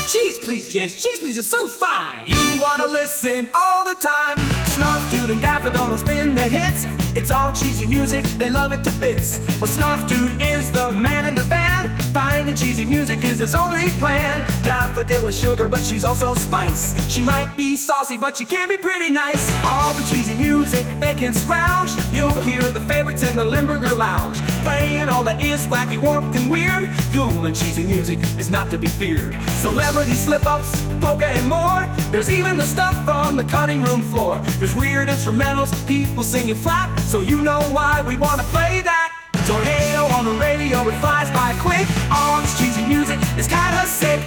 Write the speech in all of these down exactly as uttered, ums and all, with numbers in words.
Cheese Please, yes, Cheese Please is so fine. You wanna listen all the time. Snarf Dude and Daffodil will spin their hits. It's all cheesy music, they love it to bits. Well, Snarf Dude is the man in the band. Finding cheesy music is his only plan. Daffodil is sugar, but she's also spice. She might be saucy, but she can be pretty nice. All the cheesy music they can scrounge. You'll hear the favorites in the Limburger Lounge. Playing all that is wacky, warped, and weird. Cool and cheesy music is not to be feared. Celebrity slip-ups, polka, and more. There's even the stuff on the cutting room floor. There's weird instrumentals, people singing flat. So you know why we wanna play that. Tornado on the radio, it flies by quick. All this cheesy music is kinda sick.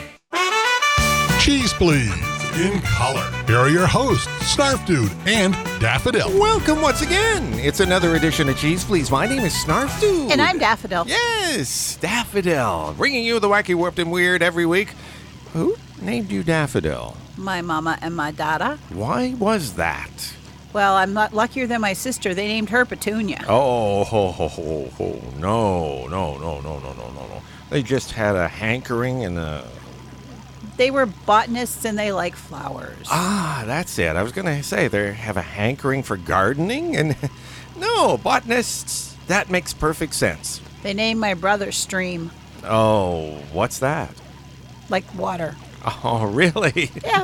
Cheese Please, in color. Here are your hosts, Snarf Dude and Daffodil. Welcome once again. It's another edition of Cheese Please. My name is Snarf Dude. And I'm Daffodil. Yes, Daffodil. Bringing you the wacky, warped, and weird every week. Who named you Daffodil? My mama and my dada. Why was that? Well, I'm not luckier than my sister. They named her Petunia. Oh, ho, ho, ho, ho. no, no, no, no, no, no, no, no. They just had a hankering and a... They were botanists and they like flowers. Ah, that's it. I was going to say they have a hankering for gardening and... No, botanists, that makes perfect sense. They named my brother Stream. Oh, what's that? Like water. Oh, really? Yeah.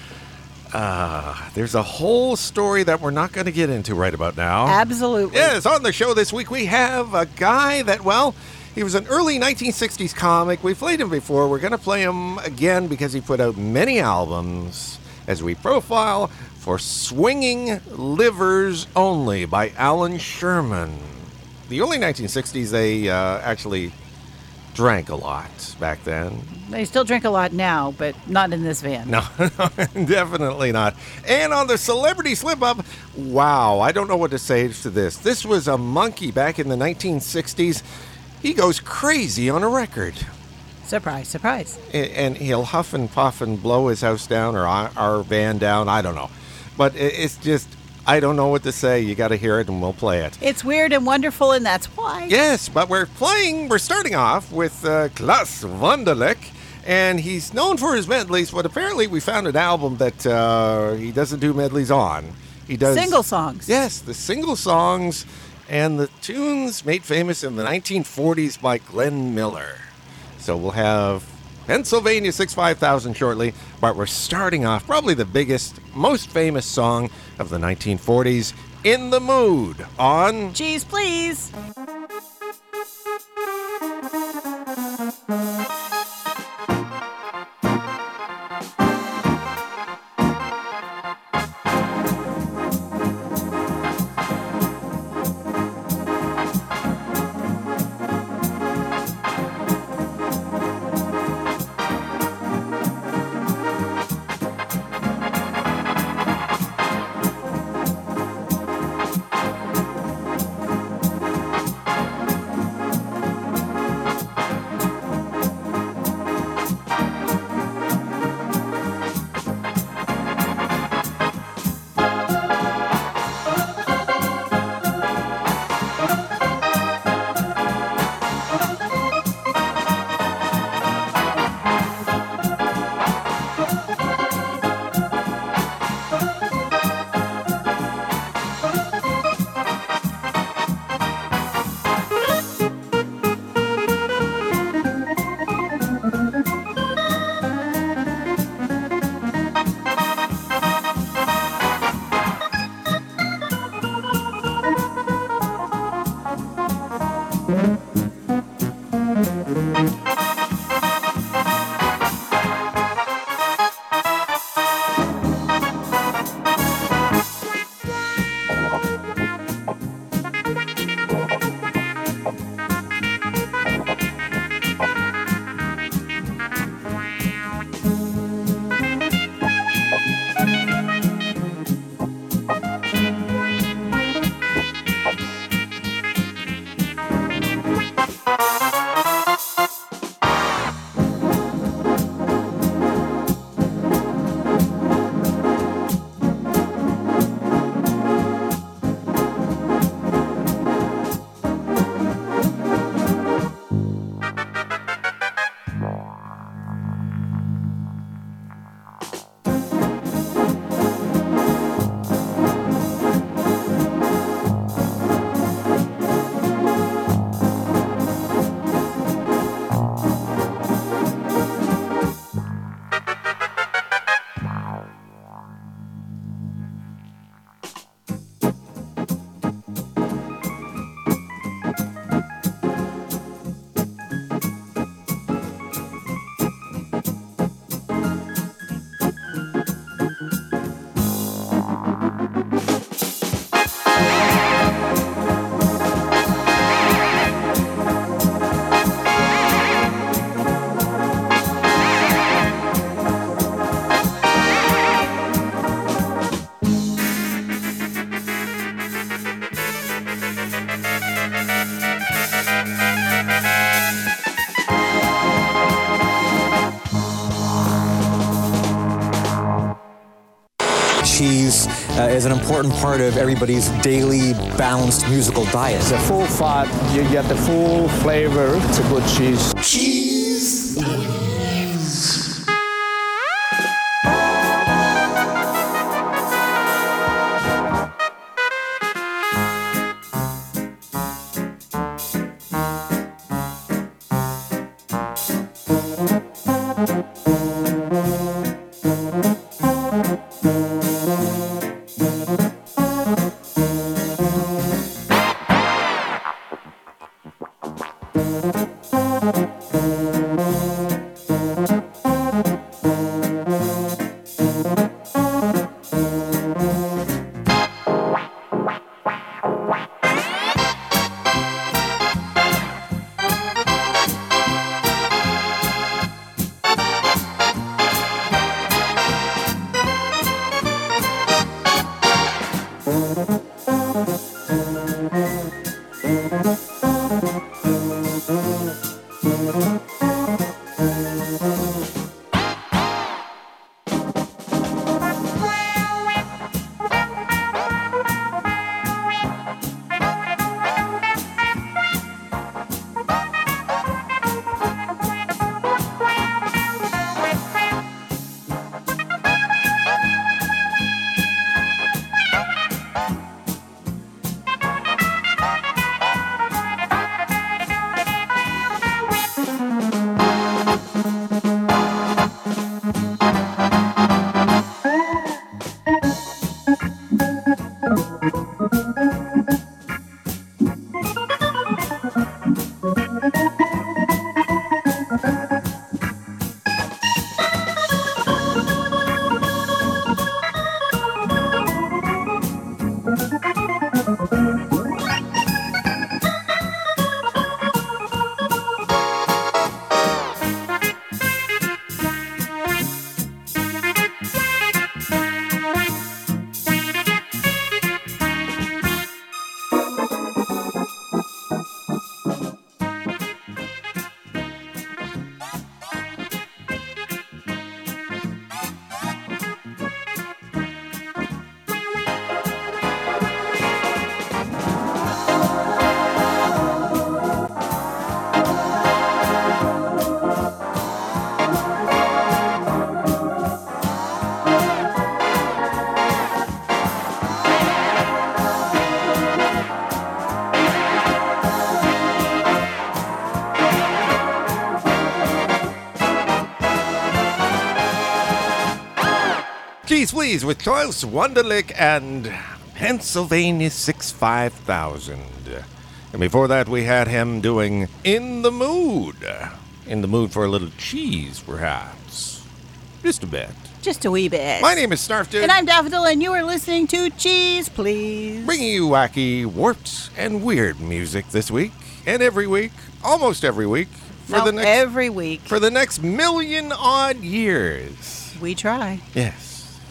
Uh, there's a whole story that we're not going to get into right about now. Absolutely. Yes, on the show this week we have a guy that, well, he was an early nineteen sixties comic. We've played him before. We're going to play him again because he put out many albums as we profile for Swinging Livers Only by Alan Sherman. The early nineteen sixties, they uh, actually drank a lot back then. They still drink a lot now, but not in this van. No, definitely not. And on the Celebrity Slip-Up, wow, I don't know what to say to this. This was a monkey back in the nineteen sixties. He goes crazy on a record. Surprise, surprise. And he'll huff and puff and blow his house down or our van down. I don't know. But it's just, I don't know what to say. You got to hear it and we'll play it. It's weird and wonderful, and that's why. Yes, but we're playing, we're starting off with uh, Klaas Wonderlich. And he's known for his medleys, but apparently we found an album that uh, he doesn't do medleys on. He does single songs. Yes, the single songs and the tunes made famous in the nineteen forties by Glenn Miller. So we'll have Pennsylvania sixty-five thousand shortly, but we're starting off probably the biggest, most famous song of the nineteen forties, In the Mood, on Cheese Please. cheese uh, is an important part of everybody's daily balanced musical diet. It's a full fat, you get the full flavor. It's a good cheese. Cheese Cheese Please with Klaus Wunderlich and Pennsylvania six five thousand. And before that, we had him doing In the Mood. In the mood for a little cheese, perhaps. Just a bit. Just a wee bit. My name is Snarf Dude. And I'm Daffodil, and you are listening to Cheese Please. Bringing you wacky, warped, and weird music this week. And every week. Almost every week. For no, the next, every week. For the next million odd years. We try. Yes.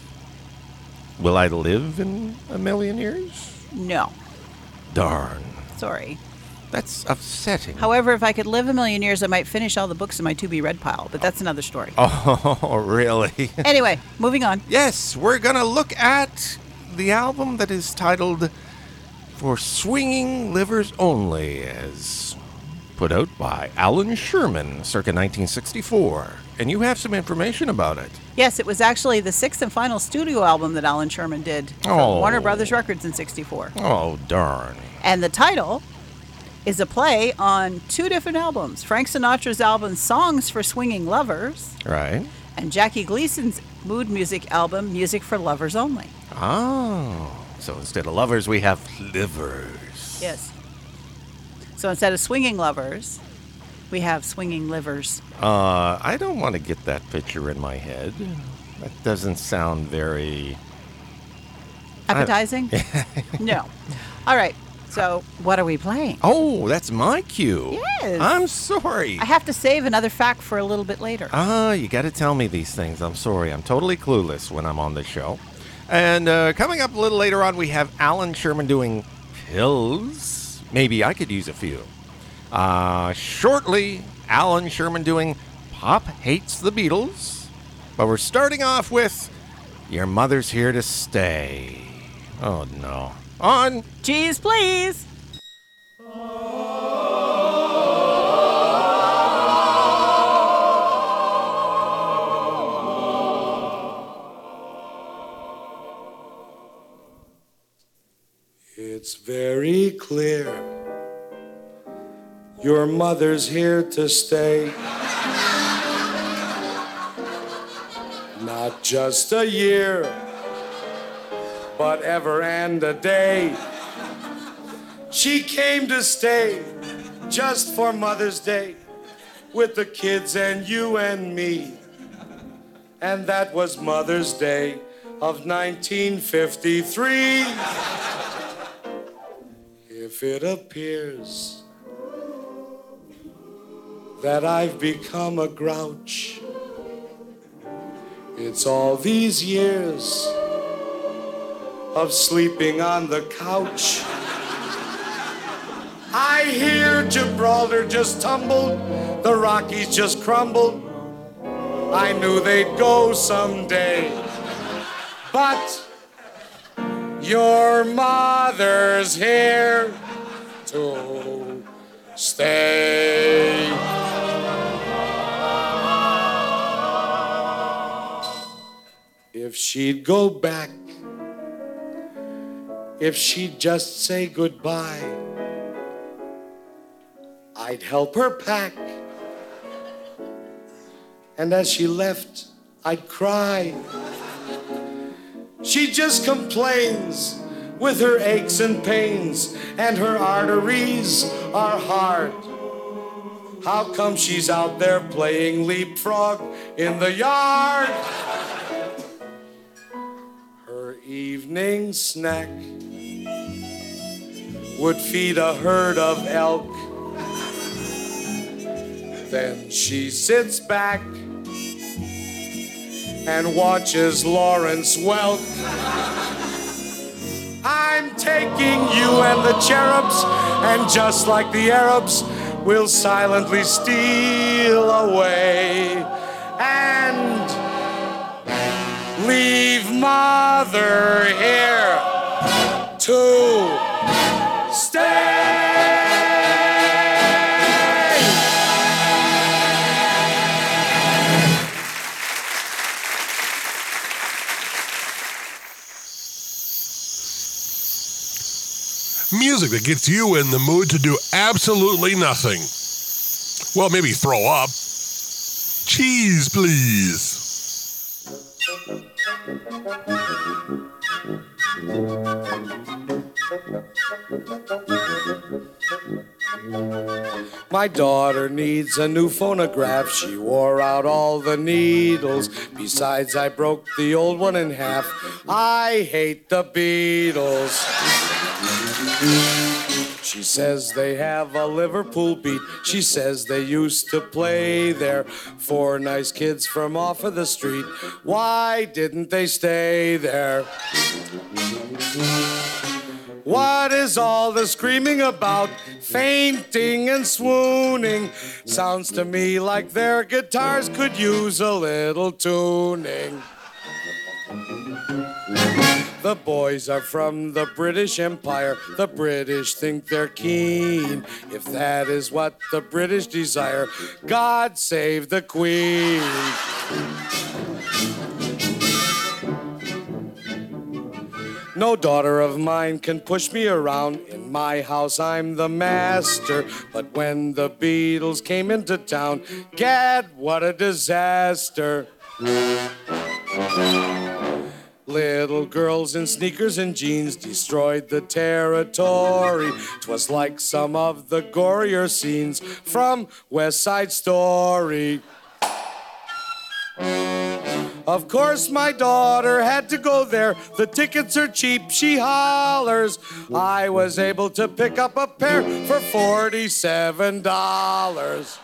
Will I live in a million years? No. Darn. Sorry. That's upsetting. However, if I could live a million years, I might finish all the books in my to-be-read pile, but that's another story. Oh, really? Anyway, moving on. Yes, we're going to look at the album that is titled For Swinging Livers Only, as put out by Alan Sherman, circa nineteen sixty-four. And you have some information about it. Yes, it was actually the sixth and final studio album that Alan Sherman did for Oh. Warner Brothers Records in sixty-four. Oh, darn. And the title is a play on two different albums. Frank Sinatra's album Songs for Swinging Lovers Right. and Jackie Gleason's mood music album Music for Lovers Only. Oh. So instead of lovers, we have livers. Yes. So instead of swinging lovers, we have swinging livers. Uh, I don't want to get that picture in my head. That doesn't sound very... Appetizing? No. All right. So what are we playing? Oh, that's my cue. Yes. I'm sorry. I have to save another fact for a little bit later. Ah, you got to tell me these things. I'm sorry. I'm totally clueless when I'm on the show. And uh, coming up a little later on, we have Alan Sherman doing pills. Maybe I could use a few. Uh, shortly, Alan Sherman doing Pop Hates the Beatles. But we're starting off with Your mother's here to stay. Oh, no. On. Cheese, please. It's very clear your mother's here to stay. Not just a year, but ever and a day. She came to stay just for Mother's Day with the kids and you and me. And that was Mother's Day of nineteen fifty-three. If it appears that I've become a grouch, it's all these years of sleeping on the couch. I hear Gibraltar just tumbled, the Rockies just crumbled. I knew they'd go someday, but your mother's here to stay. If she'd go back, if she'd just say goodbye, I'd help her pack. And as she left, I'd cry. She just complains with her aches and pains, and her arteries are hard. How come she's out there playing leapfrog in the yard? Her evening snack would feed a herd of elk. Then she sits back and watches Lawrence Welk. I'm taking you and the cherubs, and just like the Arabs, we'll silently steal away and leave Mother here to stay. Music that gets you in the mood to do absolutely nothing. Well, maybe throw up. Cheese, please. My daughter needs a new phonograph. She wore out all the needles. Besides, I broke the old one in half. I hate the Beatles. She says they have a Liverpool beat. She says they used to play there. Four nice kids from off of the street. Why didn't they stay there? What is all the screaming about? Fainting and swooning. Sounds to me like their guitars could use a little tuning. The boys are from the British Empire. The British think they're keen. If that is what the British desire, God save the Queen. No daughter of mine can push me around. In my house, I'm the master. But when the Beatles came into town, gad, what a disaster. Little girls in sneakers and jeans destroyed the territory. 'Twas like some of the gorier scenes from West Side Story. Of course, my daughter had to go there. The tickets are cheap, she hollers. I was able to pick up a pair for forty-seven dollars.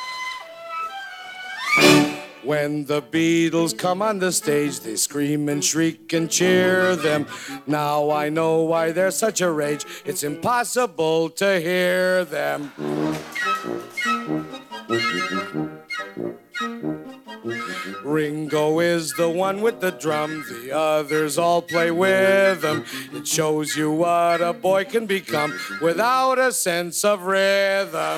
When the Beatles come on the stage, they scream and shriek and cheer them. Now I know why they're such a rage. It's impossible to hear them. Ringo is the one with the drum, the others all play with him. It shows you what a boy can become without a sense of rhythm.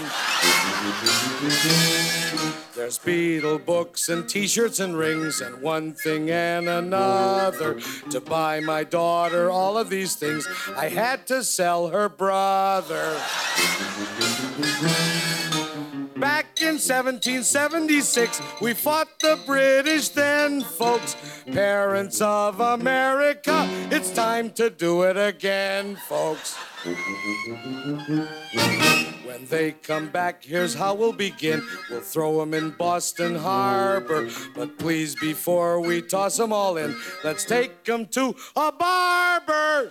There's Beatle books and t-shirts and rings and one thing and another. To buy my daughter all of these things, I had to sell her brother. Back in seventeen seventy-six, we fought the British then, folks. Parents of America, it's time to do it again, folks. When they come back, here's how we'll begin. We'll throw 'em in Boston Harbor. But please, before we toss 'em all in, let's take 'em to a barber.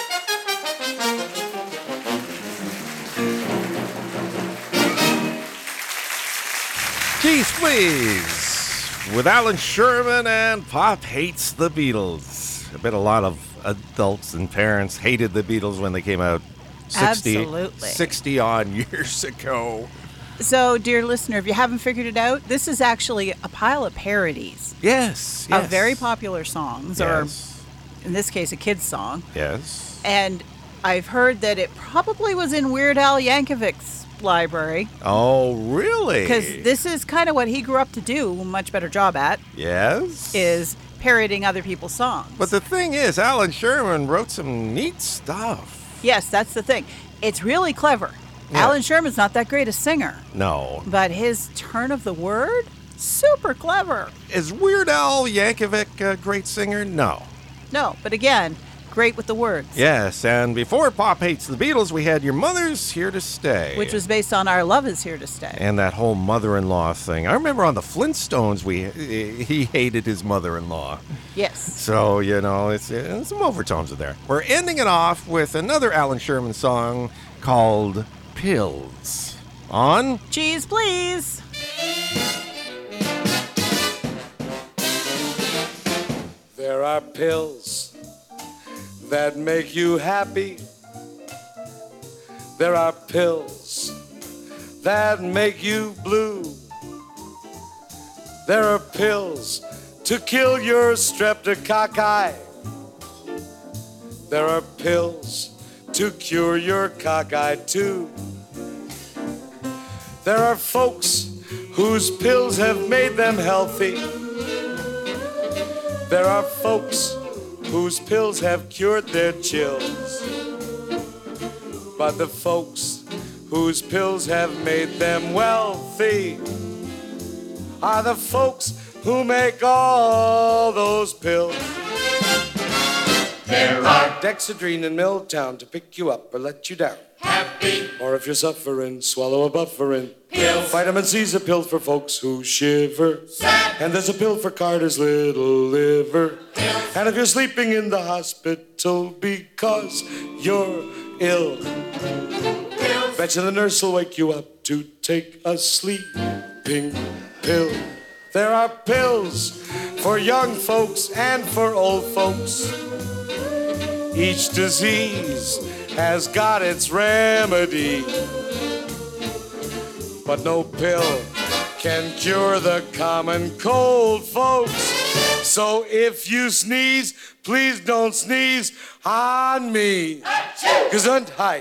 Cheese Please with Alan Sherman and Pop Hates the Beatles. I bet a lot of adults and parents hated the Beatles when they came out sixty, Absolutely. sixty odd years ago. So, dear listener, if you haven't figured it out, this is actually a pile of parodies Yes, yes. of very popular songs, Yes. or in this case, a kid's song. Yes. And I've heard that it probably was in Weird Al Yankovic's library, Oh, really? because this is kind of what he grew up to do a much better job at, Yes. is parodying other people's songs. But the thing is, Alan Sherman wrote some neat stuff. Yes, that's the thing. It's really clever. Yeah. Alan Sherman's not that great a singer, No. but his turn of the word, super clever. Is Weird Al Yankovic a great singer? No. No, but again, great with the words. Yes, and before Pop Hates the Beatles, we had Your Mother's Here to Stay. Which was based on Our Love Is Here to Stay. And that whole mother-in-law thing. I remember on the Flintstones, we he hated his mother-in-law. Yes. So, you know, it's, it's some overtones are there. We're ending it off with another Alan Sherman song called Pills. On Cheese, please. There are pills that make you happy. There are pills that make you blue. There are pills to kill your streptococci. There are pills to cure your cockeye too. There are folks whose pills have made them healthy. There are folks whose pills have cured their chills. But the folks whose pills have made them wealthy are the folks who make all those pills. There are Dexedrine in Milltown to pick you up or let you down. Happy. Or if you're suffering, swallow a bufferin. Pills. Vitamin C's a pill for folks who shiver. Sad. And there's a pill for Carter's little liver. Pills. And if you're sleeping in the hospital because you're ill, pills. Bet you the nurse will wake you up to take a sleeping pill. There are pills for young folks and for old folks. Each disease has got its remedy, but no pill can cure the common cold, folks. So if you sneeze, please don't sneeze on me. Gesundheit.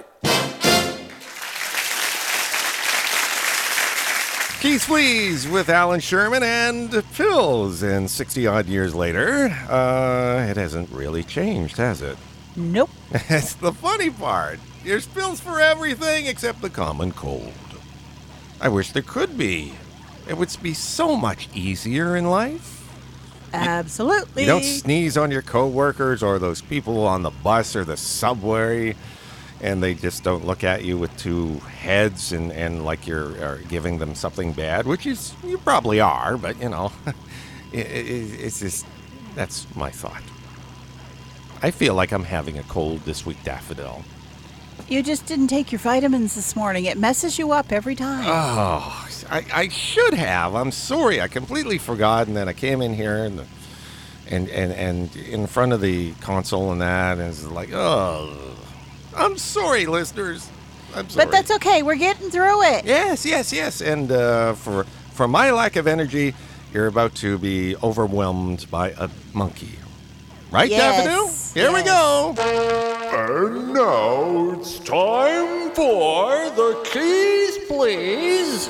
Keith Please with Alan Sherman and Pills. And sixty odd years later, uh, it hasn't really changed, has it? Nope. That's the funny part. There's pills for everything except the common cold. I wish there could be. It would be so much easier in life. Absolutely. You don't sneeze on your coworkers or those people on the bus or the subway, and they just don't look at you with two heads and, and like you're are giving them something bad, which is you probably are, but you know, it, it, it's just that's my thought. I feel like I'm having a cold this week, Daffodil. You just didn't take your vitamins this morning. It messes you up every time. Oh, I, I should have. I'm sorry. I completely forgot, and then I came in here and and and, and in front of the console and that, and it's like, oh, I'm sorry, listeners. I'm sorry. But that's okay. We're getting through it. Yes, yes, yes. And uh, for for my lack of energy, you're about to be overwhelmed by a monkey. Right, Yes, Daffodil? Here we yes. go. And now it's time for the keys, please.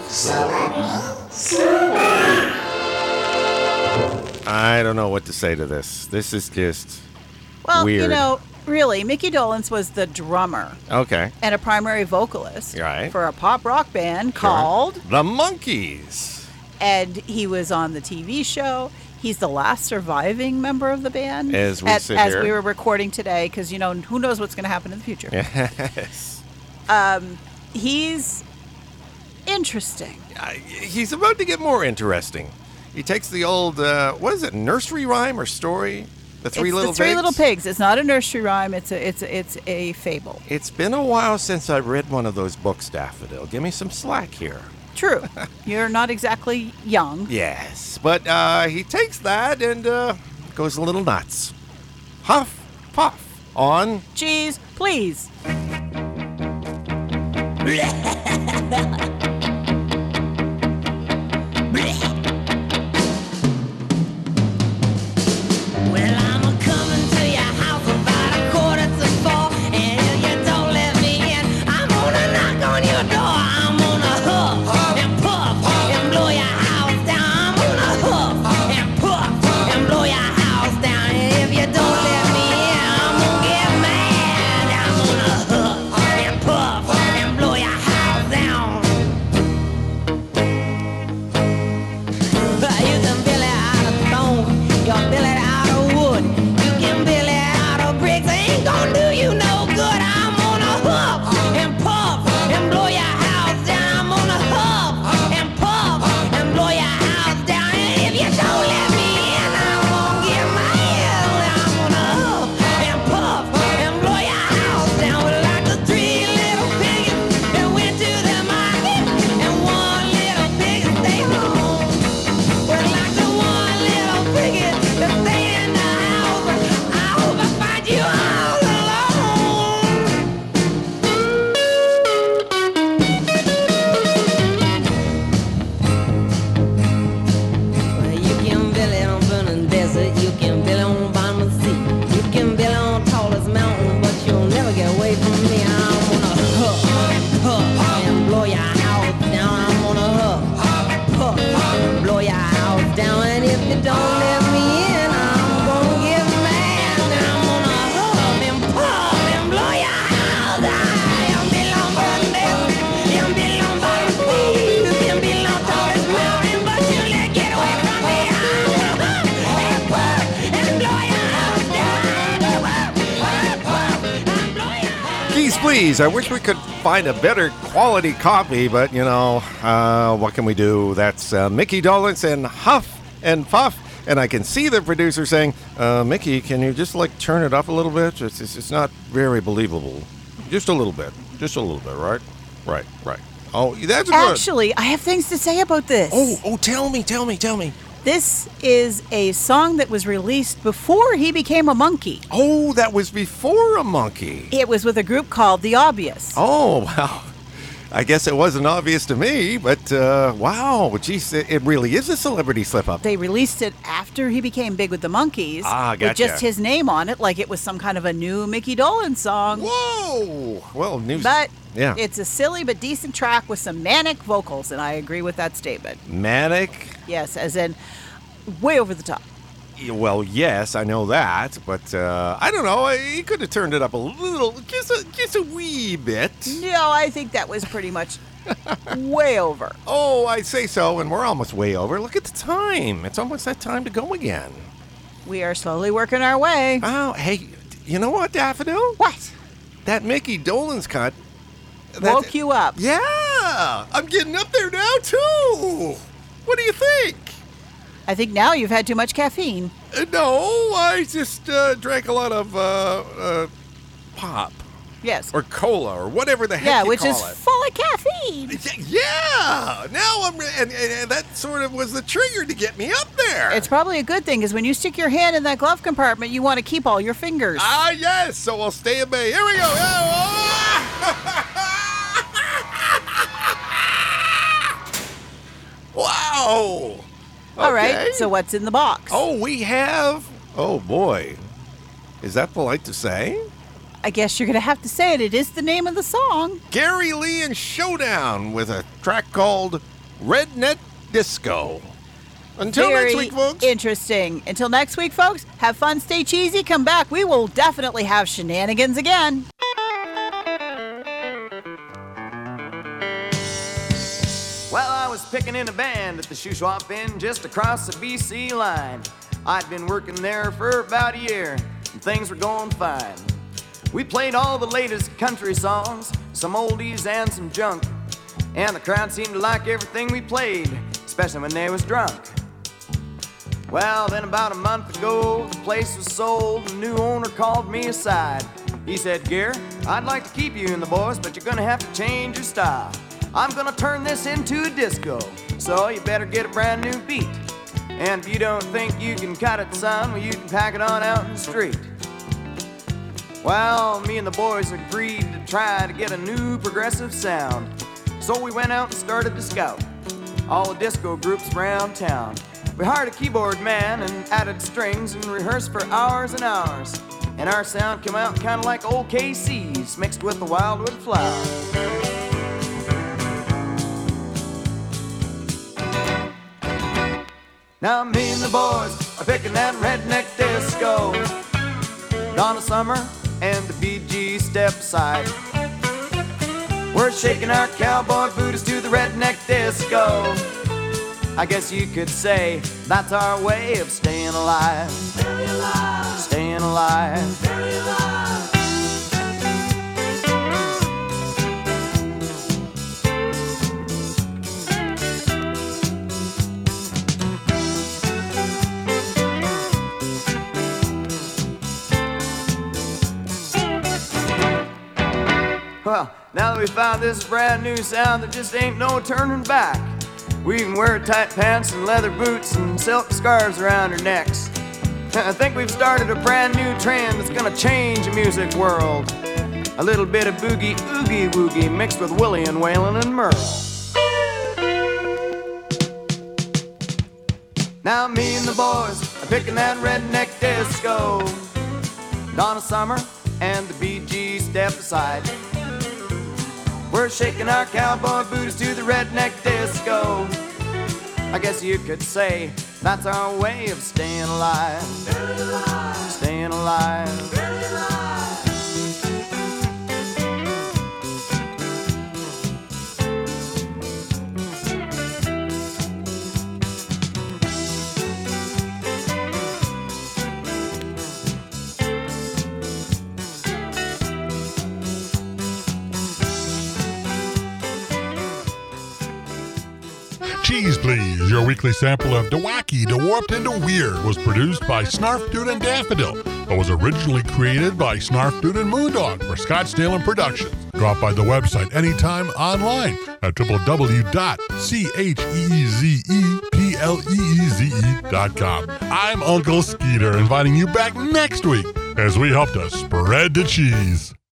I don't know what to say to this. This is just Well, you weird. know, really, Mickey Dolenz was the drummer Okay. and a primary vocalist Right. for a pop rock band called, The Monkees. and he was on the T V show. He's the last surviving member of the band. As we at- sit as here. we were recording today, because, you know, who knows what's going to happen in the future. Yes. He's interesting. Uh, he's about to get more interesting. He takes the old, uh, what is it, nursery rhyme or story? The Three it's Little the Three Pigs? Little Pigs. It's not a nursery rhyme. It's a, it's a, it's a fable. It's been a while since I read one of those books, Daffodil. Give me some slack here. True. You're not exactly young. Yes, but uh, he takes that and uh, goes a little nuts. Huff, puff, on. Jeez, please. Well, I'm a coming to your house about a quarter to four, and if you don't let me in, I'm gonna knock on your door. I'm gonna huff and puff and blow your house down. I'm gonna huff and puff and blow your house down. And if you don't let me in, I'm gonna get mad. I'm gonna huff and puff and blow your house down. You can build it out of stone, you can build it out of wood, you can build it out of bricks. Ain't gonna do you no good. I'm gonna huff and puff and blow your house down. I'm gonna huff and puff and blow your house down. And if you don't let me in, I'm gonna get mad. I'm gonna huff and puff and blow your house down. Like the three little pigs that went to the market, and one little pig stayed home. We're like the one little piggy that stayed in the house. I hope I find you all alone. Well, you can build it on burning desert, you can build it on bottom of the sea, you can build it on tallest mountain, but you'll never get away from me. I'm gonna huff and puff and blow your house down. I'm gonna huff, puff, and blow your house down. And if you don't let me in, I'm gonna get mad. I'm gonna huff and puff and blow your house down. You can build on burning desert, you can build on bottom of the sea, you can build on tallest mountain, but you'll never get away from me. I'm gonna huff and puff and blow your house down. Huff, puff, and blow your house Geez, please. I wish we could find a better quality copy, but, you know, uh, what can we do? That's uh, Mickey Dolenz and Huff and Puff. And I can see the producer saying, uh, Mickey, can you just, like, turn it up a little bit? It's, it's, it's not very believable. Just a little bit. Just a little bit, right? Right, right. Oh, that's good. Actually, I have things to say about this. Oh, oh, tell me, tell me, tell me. This is a song that was released before he became a monkey. Oh, that was before a monkey. It was with a group called The Obvious. Oh, well, I guess it wasn't obvious to me, but uh, wow, geez, it, it really is a celebrity slip-up. They released it after he became big with the Monkees. Ah, With gotcha. just his name on it, like it was some kind of a new Mickey Dolenz song. Whoa! Well, news. But yeah, it's a silly but decent track with some manic vocals, and I agree with that statement. manic. Yes, as in way over the top. Yeah, well, yes, I know that, but uh, I don't know. He could have turned it up a little, just a, just a wee bit. No, I think that was pretty much way over. Oh, I say so, and we're almost way over. Look at the time. It's almost that time to go again. We are slowly working our way. Oh, hey, you know what, Daffodil? What? That Mickey Dolenz cut. that- Woke you up. Yeah, I'm getting up there now, too. What do you think? I think now you've had too much caffeine. Uh, no, I just uh, drank a lot of uh, uh, pop Yes. or cola or whatever the heck yeah, you which call is it. full of caffeine. Yeah, now I'm, re- and, and, and that sort of was the trigger to get me up there. It's probably a good thing, because when you stick your hand in that glove compartment, you want to keep all your fingers. Ah, yes, so I'll stay in bay. Here we go. Wow. All right, Okay. so what's in the box? Oh, we have. Oh, boy. Is that polite to say? I guess you're going to have to say it. It is the name of the song. Gary Lee and Showdown with a track called Redneck Disco. Until Very next week, folks. interesting. Until next week, folks, have fun, stay cheesy, come back. We will definitely have shenanigans again. Well, I was picking in a band at the shoe swap inn just across the B C line. I'd been working there for about a year, and things were going fine. We played all the latest country songs, some oldies and some junk, and the crowd seemed to like everything we played, especially when they was drunk. Well, then about a month ago, the place was sold, and the new owner called me aside. He said, "Gare, I'd like to keep you in the boys, but you're gonna have to change your style. I'm gonna turn this into a disco, so you better get a brand new beat. And if you don't think you can cut it, son, well, you can pack it on out in the street." Well, me and the boys agreed to try to get a new progressive sound. So we went out and started to scout all the disco groups around town. We hired a keyboard man and added strings and rehearsed for hours and hours. And our sound came out kind of like old K C's mixed with the Wildwood Flower. Now me and the boys are picking that redneck disco. Donna Summer and the Bee Gees step aside. We're shaking our cowboy booties to the redneck disco. I guess you could say that's our way of staying alive. Staying alive. Staying alive. Staying alive. Well, now that we found this brand new sound, there just ain't no turning back. We can wear tight pants and leather boots and silk scarves around our necks. I think we've started a brand new trend that's gonna change the music world. A little bit of boogie oogie woogie mixed with Willie and Waylon and Merle. Now me and the boys are picking that redneck disco. Donna Summer and the Bee Gees step aside. We're shaking our cowboy booties to the redneck disco. I guess you could say that's our way of staying alive. Staying alive. Staying alive. Staying alive. Cheese Please, your weekly sample of DeWacky, DeWarped, and DeWeird was produced by Snarf Dude and Daffodil, but was originally created by Snarf Dude and Moondog for Scottsdale and Productions. Drop by the website anytime online at w w w dot cheezepleeze dot com. I'm Uncle Skeeter, inviting you back next week as we help to spread the cheese.